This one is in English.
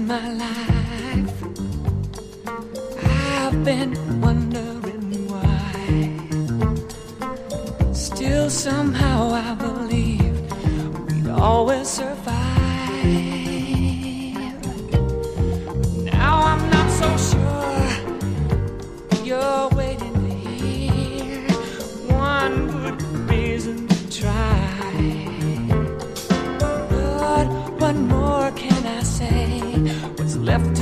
my life. I've been wondering why. Still somehow I believe we'd always survive. Now I'm not so sure you're waiting to hear one good reason to try. But what more can I say? What's left